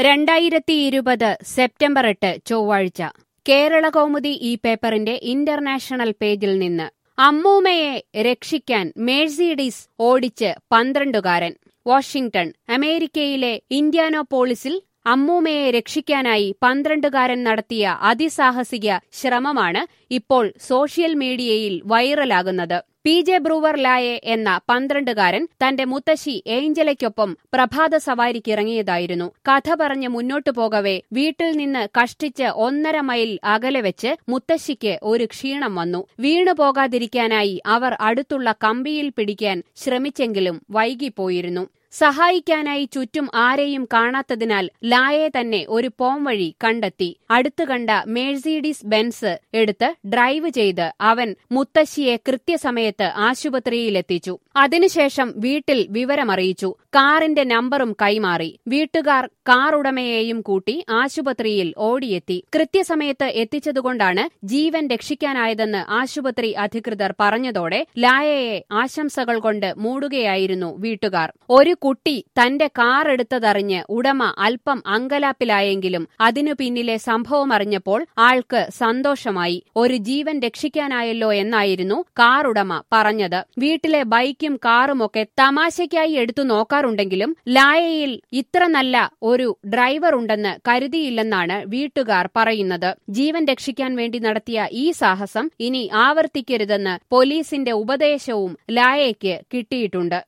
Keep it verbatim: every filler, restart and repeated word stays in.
രണ്ടായിരത്തി ഇരുപത് സെപ്റ്റംബർ എട്ട് ചൊവ്വാഴ്ച കേരളകൗമുദി ഈ പേപ്പറിന്റെ ഇന്റർനാഷണൽ പേജിൽ നിന്ന് അമ്മൂമ്മയെ രക്ഷിക്കാൻ മേഴ്സിഡീസ് ഓടിച്ച് പന്ത്രണ്ടുകാരൻ. വാഷിംഗ്ടൺ. അമേരിക്കയിലെ ഇൻഡ്യാനാപോളിസിൽ അമ്മൂമ്മയെ രക്ഷിക്കാനായി പന്ത്രണ്ടുകാരൻ നടത്തിയ അതിസാഹസിക ശ്രമമാണ് ഇപ്പോൾ സോഷ്യൽ മീഡിയയിൽ വൈറലാകുന്നത്. പി ജെ ബ്രൂവർ ലായെ എന്ന പന്ത്രണ്ടുകാരൻ തന്റെ മുത്തശ്ശി ഏഞ്ചലയ്ക്കൊപ്പം പ്രഭാത സവാരിക്കിറങ്ങിയതായിരുന്നു. കഥ പറഞ്ഞ് മുന്നോട്ടു പോകവേ വീട്ടിൽ നിന്ന് കഷ്ടിച്ച് ഒന്നര മൈൽ അകലെ വെച്ച് മുത്തശ്ശിക്ക് ഒരു ക്ഷീണം വന്നു. വീണുപോകാതിരിക്കാനായി അവർ അടുത്തുള്ള കമ്പിയിൽ പിടിക്കാൻ ശ്രമിച്ചെങ്കിലും വൈകിപ്പോയിരുന്നു. സഹായിക്കാനായി ചുറ്റും ആരെയും കാണാത്തതിനാൽ ലായെ തന്നെ ഒരു പോംവഴി കണ്ടെത്തി. അടുത്തു കണ്ട മേഴ്സിഡീസ് ബെൻസ് എടുത്ത് ഡ്രൈവ് ചെയ്ത് അവൻ മുത്തശ്ശിയെ കൃത്യസമയത്ത് ആശുപത്രിയിലെത്തിച്ചു. അതിനുശേഷം വീട്ടിൽ വിവരമറിയിച്ചു. കാറിന്റെ നമ്പറും കൈമാറി. വീട്ടുകാർ കാർ ഉടമയെയും കൂട്ടി ആശുപത്രിയിൽ ഓടിയെത്തി. കൃത്യസമയത്ത് എത്തിച്ചതുകൊണ്ടാണ് ജീവൻ രക്ഷിക്കാനായതെന്ന് ആശുപത്രി അധികൃതർ പറഞ്ഞതോടെ ലായയെ ആശംസകൾ കൊണ്ട് മൂടുകയായിരുന്നു വീട്ടുകാർ. ഒരു കുട്ടി തന്റെ കാർ എടുത്തതറിഞ്ഞ് ഉടമ അല്പം അങ്കലാപ്പിലായെങ്കിലും അതിനു പിന്നിലെ സംഭവമറിഞ്ഞപ്പോൾ ആൾക്ക് സന്തോഷമായി. ഒരു ജീവൻ രക്ഷിക്കാനായല്ലോ എന്നായിരുന്നു കാർ ഉടമ പറഞ്ഞത്. വീട്ടിലെ ബൈക്കും കാറുമൊക്കെ തമാശയ്ക്കായി എടുത്തു നോക്കാറുണ്ടെങ്കിലും ലായയിൽ ഇത്ര നല്ല ഒരു ഡ്രൈവർ ഉണ്ടെന്ന് കരുതിയില്ലെന്നാണ് വീട്ടുകാർ പറയുന്നത്. ജീവൻ രക്ഷിക്കാൻ വേണ്ടി നടത്തിയ ഈ സാഹസം ഇനി ആവർത്തിക്കരുതെന്ന് പോലീസിന്റെ ഉപദേശവും ലായയ്ക്ക് കിട്ടിയിട്ടുണ്ട്.